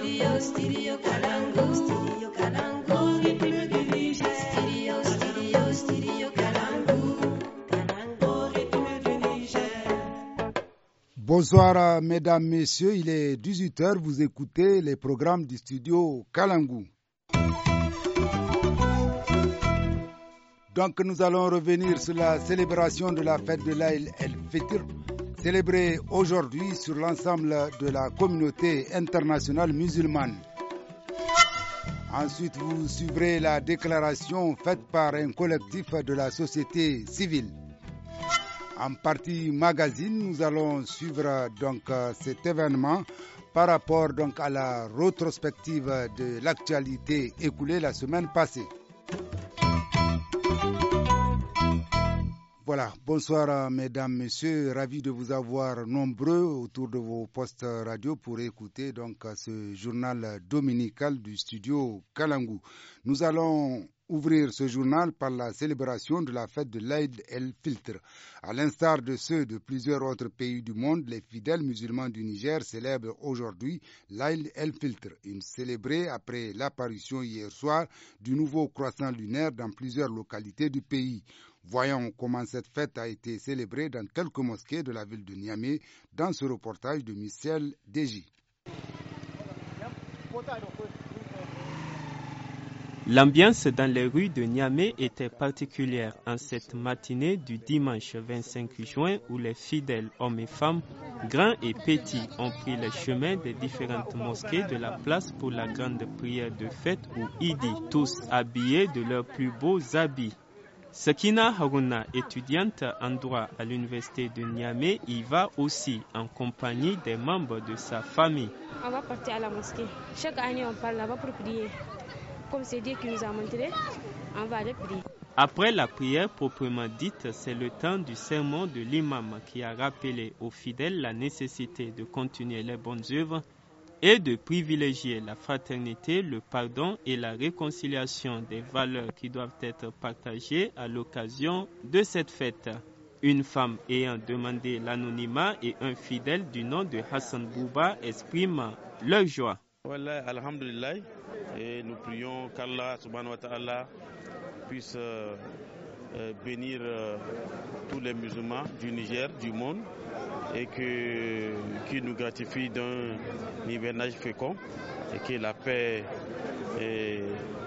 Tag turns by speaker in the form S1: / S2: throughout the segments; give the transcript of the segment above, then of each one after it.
S1: Bonsoir mesdames, messieurs, il est 18h, vous écoutez les programmes du studio Kalangu. Donc nous allons revenir sur la célébration de la fête de l'Aïd el-Fitr, célébrée aujourd'hui sur l'ensemble de la communauté internationale musulmane. Ensuite, vous suivrez la déclaration faite par un collectif de la société civile. En partie magazine, nous allons suivre donc cet événement par rapport donc à la rétrospective de l'actualité écoulée la semaine passée. Voilà, bonsoir mesdames, messieurs, ravi de vous avoir nombreux autour de vos postes radio pour écouter donc ce journal dominical du studio Kalangu. Nous allons ouvrir ce journal par la célébration de la fête de l'Aïd el-Fitr. À l'instar de ceux de plusieurs autres pays du monde, les fidèles musulmans du Niger célèbrent aujourd'hui l'Aïd el-Fitr, une célébrée après l'apparition hier soir du nouveau croissant lunaire dans plusieurs localités du pays. Voyons comment cette fête a été célébrée dans quelques mosquées de la ville de Niamey dans ce reportage de Michel Deji.
S2: L'ambiance dans les rues de Niamey était particulière en cette matinée du dimanche 25 juin où les fidèles hommes et femmes, grands et petits, ont pris le chemin des différentes mosquées de la place pour la grande prière de fête ou Idi, tous habillés de leurs plus beaux habits. Sakina Haruna, étudiante en droit à l'université de Niamey, y va aussi en compagnie des membres de sa famille.
S3: On va partir à la mosquée. Chaque année, on parle là-bas pour prier. Comme c'est Dieu qui nous a montré, on va aller prier.
S2: Après la prière proprement dite, c'est le temps du sermon de l'imam qui a rappelé aux fidèles la nécessité de continuer les bonnes œuvres et de privilégier la fraternité, le pardon et la réconciliation, des valeurs qui doivent être partagées à l'occasion de cette fête. Une femme ayant demandé l'anonymat et un fidèle du nom de Hassan Bouba expriment leur joie.
S4: Wallah, alhamdulillah, et nous prions qu'Allah subhanahu wa ta'ala puisse bénir tous les musulmans du Niger, du monde, et qu'il nous gratifie d'un hivernage fécond, et que la paix et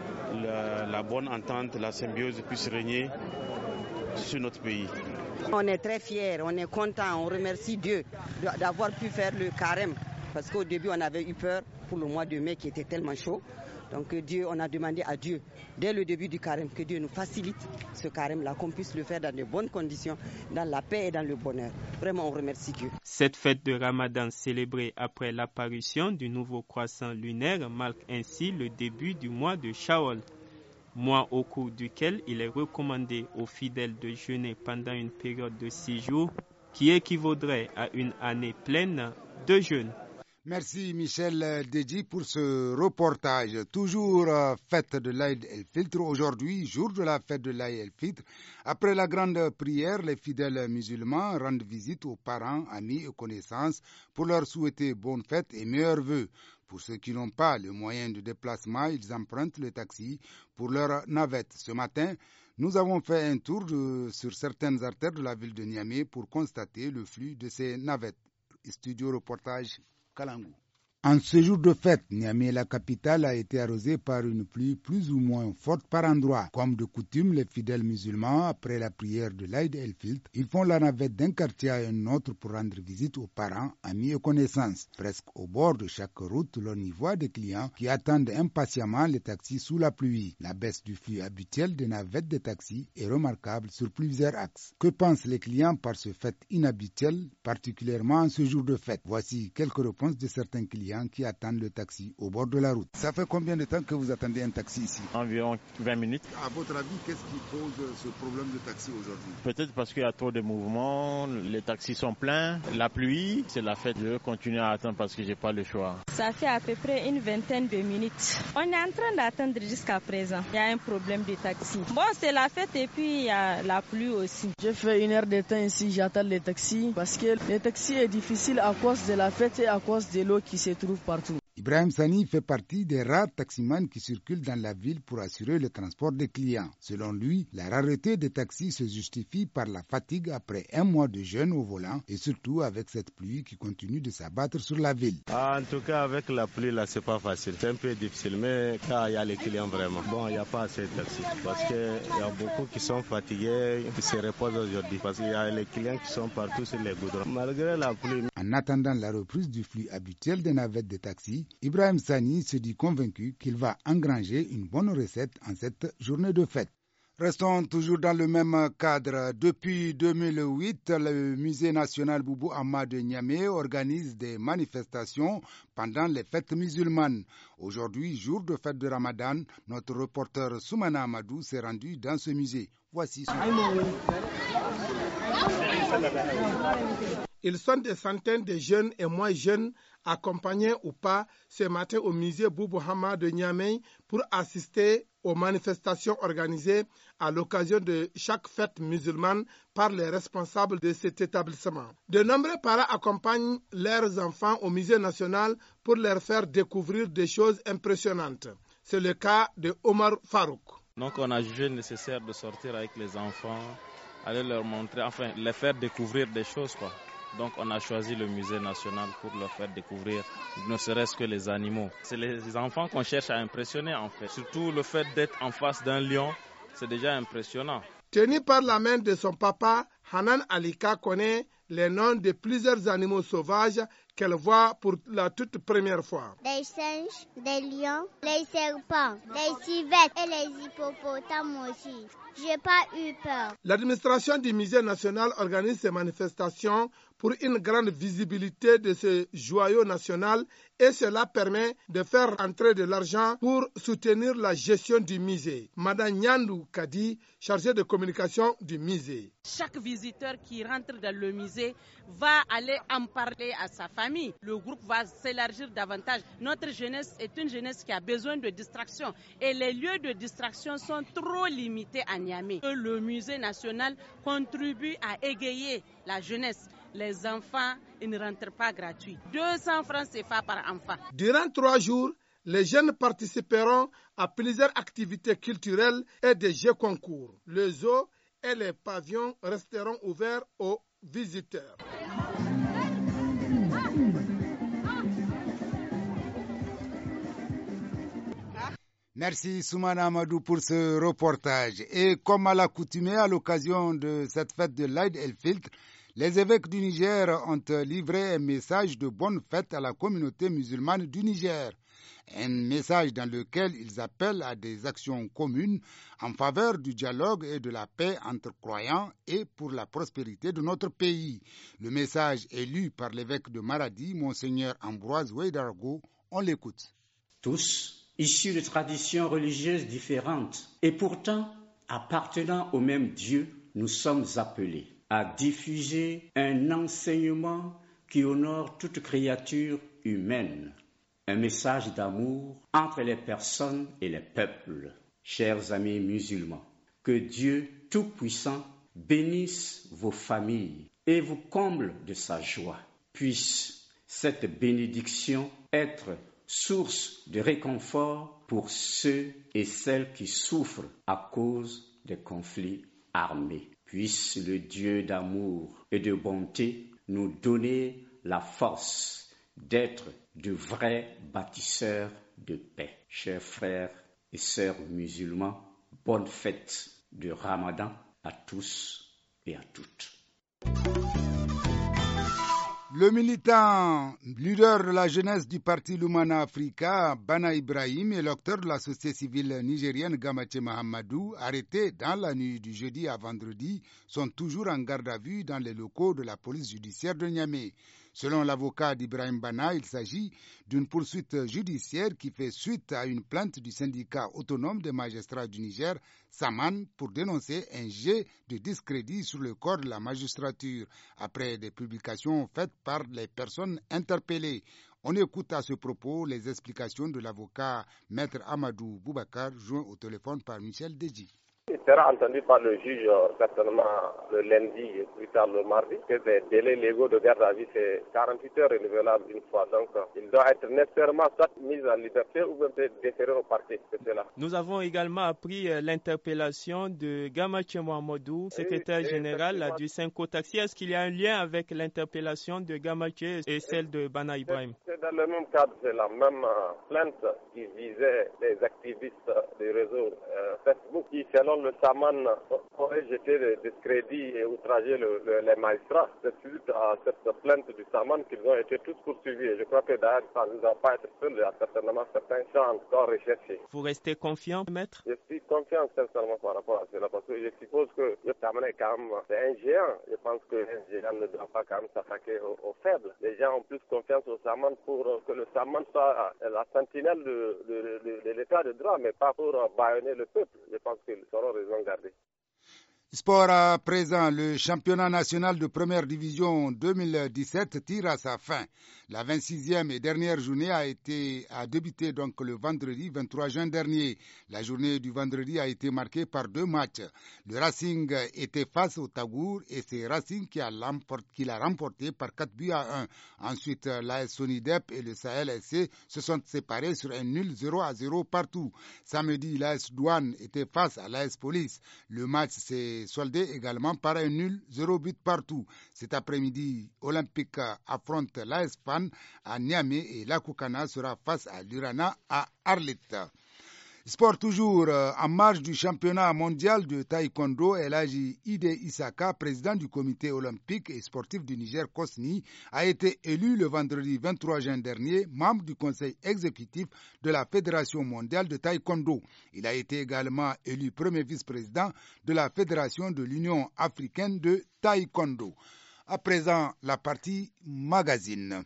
S4: la bonne entente, la symbiose puisse régner sur notre pays.
S5: On est très fiers, on est contents, on remercie Dieu d'avoir pu faire le carême, parce qu'au début on avait eu peur pour le mois de mai qui était tellement chaud. Donc Dieu, on a demandé à Dieu, dès le début du carême, que Dieu nous facilite ce carême-là, qu'on puisse le faire dans de bonnes conditions, dans la paix et dans le bonheur. Vraiment, on remercie Dieu.
S2: Cette fête de Ramadan célébrée après l'apparition du nouveau croissant lunaire marque ainsi le début du mois de Shawwal, mois au cours duquel il est recommandé aux fidèles de jeûner pendant une période de 6 jours, qui équivaudrait à une année pleine de jeûne.
S1: Merci Michel Deji pour ce reportage. Toujours fête de l'Aïd el-Fitr. Aujourd'hui, jour de la fête de l'Aïd el-Fitr. Après la grande prière, les fidèles musulmans rendent visite aux parents, amis et connaissances pour leur souhaiter bonne fête et meilleurs vœux. Pour ceux qui n'ont pas le moyen de déplacement, ils empruntent le taxi pour leur navette. Ce matin, nous avons fait un tour sur certaines artères de la ville de Niamey pour constater le flux de ces navettes. Studio reportage Kalangu. En ce jour de fête, Niamey, la capitale, a été arrosée par une pluie plus ou moins forte par endroits. Comme de coutume, les fidèles musulmans, après la prière de l'Aïd el-Fitr, ils font la navette d'un quartier à un autre pour rendre visite aux parents, amis et connaissances. Presque au bord de chaque route, l'on y voit des clients qui attendent impatiemment les taxis sous la pluie. La baisse du flux habituel des navettes de taxis est remarquable sur plusieurs axes. Que pensent les clients par ce fait inhabituel, particulièrement en ce jour de fête? Voici quelques réponses de certains clients qui attendent le taxi au bord de la route. Ça fait combien de temps que vous attendez un taxi ici?
S6: Environ 20 minutes.
S1: À votre avis, qu'est-ce qui pose ce problème de taxi aujourd'hui?
S6: Peut-être parce qu'il y a trop de mouvements, les taxis sont pleins, la pluie, c'est la fête. Je vais continuer à attendre parce que j'ai pas le choix.
S7: Ça fait à peu près une vingtaine de minutes. On est en train d'attendre jusqu'à présent. Il y a un problème de taxi. Bon, c'est la fête et puis il y a la pluie aussi.
S8: J'ai fait 1 heure de temps ici, j'attends les taxis parce que le taxi est difficile à cause de la fête et à cause de l'eau qui se trouve partout.
S1: Ibrahim Sani fait partie des rares taximans qui circulent dans la ville pour assurer le transport des clients. Selon lui, la rareté des taxis se justifie par la fatigue après un mois de jeûne au volant et surtout avec cette pluie qui continue de s'abattre sur la ville.
S9: En tout cas, avec la pluie, là, c'est pas facile. C'est un peu difficile, mais quand il y a les clients vraiment. Bon, il n'y a pas assez de taxis parce qu'il y a beaucoup qui sont fatigués, qui se reposent aujourd'hui parce qu'il y a les clients qui sont partout sur les goudrons. Malgré la pluie.
S1: En attendant la reprise du flux habituel des navettes de taxi, Ibrahim Sani se dit convaincu qu'il va engranger une bonne recette en cette journée de fête. Restons toujours dans le même cadre. Depuis 2008, le musée national Boubou Ahmad de Niamey organise des manifestations pendant les fêtes musulmanes. Aujourd'hui, jour de fête de Ramadan, notre reporter Soumana Amadou s'est rendu dans ce musée. Voici son...
S10: Ils sont des centaines de jeunes et moins jeunes, accompagnés ou pas, ce matin au musée Boubou Ahmad de Niamey pour assister aux manifestations organisées à l'occasion de chaque fête musulmane par les responsables de cet établissement. De nombreux parents accompagnent leurs enfants au musée national pour leur faire découvrir des choses impressionnantes. C'est le cas de Omar Farouk.
S6: Donc on a jugé nécessaire de sortir avec les enfants, aller leur montrer, enfin les faire découvrir des choses quoi. Donc on a choisi le musée national pour leur faire découvrir ne serait-ce que les animaux. C'est les enfants qu'on cherche à impressionner en fait. Surtout le fait d'être en face d'un lion, c'est déjà impressionnant.
S10: Tenu par la main de son papa, Hanan Alika connaît les noms de plusieurs animaux sauvages qu'elle voit pour la toute première fois.
S11: Des singes, des lions, les serpents, les civettes et les hippopotames aussi. J'ai pas eu peur.
S10: L'administration du musée national organise ces manifestations pour une grande visibilité de ce joyau national et cela permet de faire entrer de l'argent pour soutenir la gestion du musée. Madame Nyandou Kadi, chargée de communication du musée.
S12: Chaque visiteur qui rentre dans le musée va aller en parler à sa famille. Le groupe va s'élargir davantage. Notre jeunesse est une jeunesse qui a besoin de distraction et les lieux de distraction sont trop limités à Niamey. Le musée national contribue à égayer la jeunesse. Les enfants, ils ne rentrent pas gratuits. 200 francs CFA par enfant.
S10: Durant 3 jours, les jeunes participeront à plusieurs activités culturelles et des jeux concours. Le zoo et les pavillons resteront ouverts aux visiteurs.
S1: Merci Soumana Amadou pour ce reportage. Et comme à l'accoutumée à l'occasion de cette fête de l'Aïd el-Fitr, les évêques du Niger ont livré un message de bonne fête à la communauté musulmane du Niger. Un message dans lequel ils appellent à des actions communes en faveur du dialogue et de la paix entre croyants et pour la prospérité de notre pays. Le message est lu par l'évêque de Maradi, Monseigneur Ambroise Ouédargo. On l'écoute.
S13: Tous, issus de traditions religieuses différentes et pourtant appartenant au même Dieu, nous sommes appelés à diffuser un enseignement qui honore toute créature humaine, un message d'amour entre les personnes et les peuples. Chers amis musulmans, que Dieu Tout-Puissant bénisse vos familles et vous comble de sa joie. Puisse cette bénédiction être source de réconfort pour ceux et celles qui souffrent à cause des conflits armés. Puisse le Dieu d'amour et de bonté nous donner la force d'être de vrais bâtisseurs de paix. Chers frères et sœurs musulmans, bonne fête de Ramadan à tous et à toutes.
S1: Le militant leader de la jeunesse du parti Lumana Africa, Bana Ibrahim, et l'acteur de la société civile nigérienne Gamache Mahamadou, arrêtés dans la nuit du jeudi à vendredi, sont toujours en garde à vue dans les locaux de la police judiciaire de Niamey. Selon l'avocat d'Ibrahim Bana, il s'agit d'une poursuite judiciaire qui fait suite à une plainte du syndicat autonome des magistrats du Niger, Saman, pour dénoncer un jet de discrédit sur le corps de la magistrature, après des publications faites par les personnes interpellées. On écoute à ce propos les explications de l'avocat Maître Amadou Boubacar, joint au téléphone par Michel Deji.
S14: sera entendu par le juge certainement le lundi et plus tard le mardi, que les délais légaux de garde à vue, c'est 48 heures renouvelables une fois. Donc, il doit être nécessairement soit mis en liberté ou même déféré au parquet. C'est cela.
S2: Nous avons également appris l'interpellation de Gamache Mohamedou, secrétaire général du Synco Taxi. Est-ce qu'il y a un lien avec l'interpellation de Gamache et celle de Bana Ibrahim?
S14: C'est dans le même cadre, c'est la même plainte qui visait les activistes du réseau Facebook qui, selon le Saman, aurait jeté le discrédit et outragé les magistrats. C'est suite à cette plainte du Saman qu'ils ont été tous poursuivis. Et je crois que d'ailleurs, ça ne doit pas être seul. Il y a certainement certains champs encore recherchés.
S2: Vous restez confiant, maître?
S14: Je suis confiant sincèrement par rapport à cela parce que je suppose que le Saman est quand même un géant. Je pense qu'un géant ne doit pas quand même s'attaquer aux faibles. Les gens ont plus confiance au Saman pour que le Saman soit la sentinelle de l'état de droit, mais pas pour bâillonner le peuple. Je pense qu'ils seront raison garder.
S1: Sport à présent, le championnat national de première division 2017 tire à sa fin. La 26e et dernière journée a débuté donc le vendredi 23 juin dernier. La journée du vendredi a été marquée par 2 matchs. Le Racing était face au Tagour et c'est Racing qui l'a remporté par 4 buts à 1. Ensuite, l'AS Sonidep et le Sahel SC se sont séparés sur un nul 0-0 partout. Samedi, l'AS Douane était face à l'AS Police. Le match s'est soldé également par un nul 0 but partout. Cet après-midi, Olympique affronte l'AS Fan à Niamey et l'Akoukana sera face à l'Urana à Arlit. Sport toujours, en marge du championnat mondial de taekwondo, Elhaji Ide Isaka, président du comité olympique et sportif du Niger COSNI, a été élu le vendredi 23 juin dernier membre du conseil exécutif de la Fédération mondiale de taekwondo. Il a été également élu premier vice-président de la Fédération de l'Union africaine de taekwondo. À présent, la partie magazine.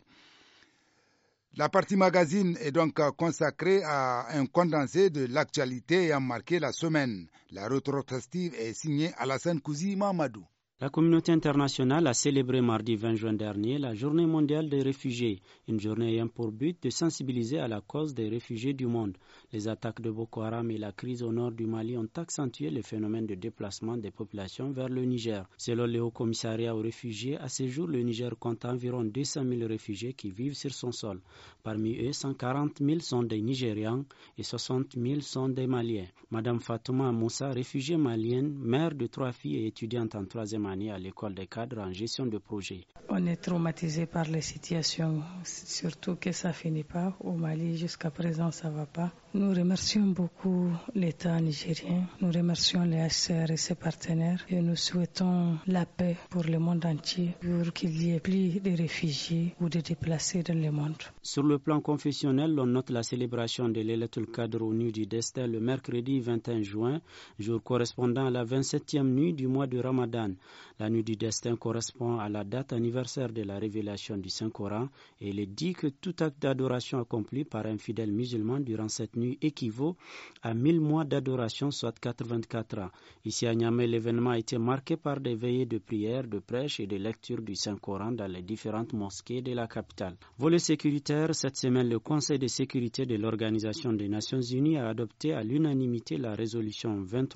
S1: La partie magazine est donc consacrée à un condensé de l'actualité ayant marqué la semaine. La rétrospective est signée Alassane Kouzi Mamadou.
S15: La communauté internationale a célébré mardi 20 juin dernier la Journée mondiale des réfugiés, une journée ayant pour but de sensibiliser à la cause des réfugiés du monde. Les attaques de Boko Haram et la crise au nord du Mali ont accentué le phénomène de déplacement des populations vers le Niger. Selon le Haut-Commissariat aux réfugiés, à ce jour, le Niger compte environ 200 000 réfugiés qui vivent sur son sol. Parmi eux, 140 000 sont des Nigérians et 60 000 sont des Maliens. Madame Fatouma Moussa, réfugiée malienne, mère de 3 filles et étudiante en 3e année à l'école des cadres en gestion de projet.
S16: On est traumatisé par les situations, surtout que ça finit pas. Au Mali, jusqu'à présent, ça va pas. Nous remercions beaucoup l'État nigérien, nous remercions les HCR et ses partenaires et nous souhaitons la paix pour le monde entier, pour qu'il y ait plus de réfugiés ou de déplacés dans le monde.
S15: Sur le plan confessionnel, on note la célébration de Laylatul Qadr au Nuit du Destin le mercredi 21 juin, jour correspondant à la 27e nuit du mois de Ramadan. La Nuit du Destin correspond à la date anniversaire de la révélation du Saint-Coran et il est dit que tout acte d'adoration accompli par un fidèle musulman durant cette nuit équivaut à 1000 mois d'adoration, soit 84 ans. Ici à Niamey, l'événement a été marqué par des veillées de prière, de prêche et de lecture du Saint-Coran dans les différentes mosquées de la capitale. Volet sécuritaire, cette semaine, le Conseil de sécurité de l'Organisation des Nations Unies a adopté à l'unanimité la résolution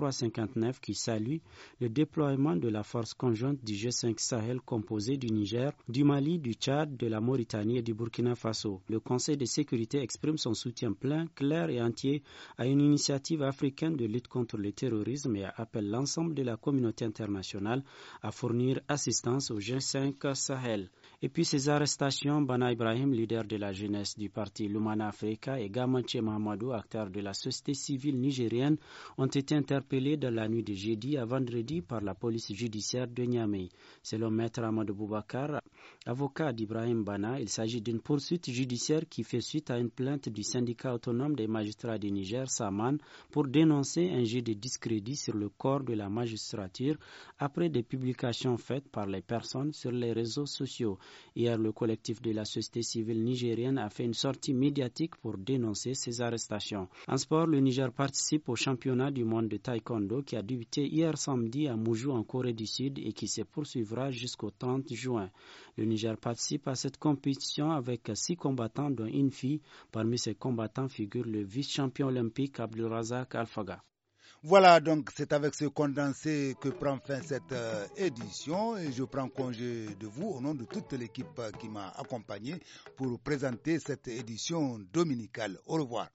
S15: 2359 qui salue le déploiement de la force conjointe du G5 Sahel composée du Niger, du Mali, du Tchad, de la Mauritanie et du Burkina Faso. Le Conseil de sécurité exprime son soutien plein, clair et entier à une initiative africaine de lutte contre le terrorisme et appelle l'ensemble de la communauté internationale à fournir assistance au G5 Sahel. Et puis ces arrestations, Bana Ibrahim, leader de la jeunesse du parti Lumana Africa, et Gamache Mahamadou, acteur de la société civile nigérienne, ont été interpellés dans la nuit de jeudi à vendredi par la police judiciaire de Niamey. Selon Maître Amadou Boubacar, avocat d'Ibrahim Bana, il s'agit d'une poursuite judiciaire qui fait suite à une plainte du syndicat autonome des magistrats du Niger, Saman, pour dénoncer un jet de discrédit sur le corps de la magistrature après des publications faites par les personnes sur les réseaux sociaux. Hier, le collectif de la société civile nigérienne a fait une sortie médiatique pour dénoncer ces arrestations. En sport, le Niger participe au championnat du monde de taekwondo qui a débuté hier samedi à Moujou en Corée du Sud et qui se poursuivra jusqu'au 30 juin. Le Niger participe à cette compétition avec 6 combattants dont une fille. Parmi ces combattants figure le vice-champion olympique Abdulrazak Alfaga.
S1: Voilà, donc c'est avec ce condensé que prend fin cette édition et je prends congé de vous au nom de toute l'équipe qui m'a accompagné pour présenter cette édition dominicale. Au revoir.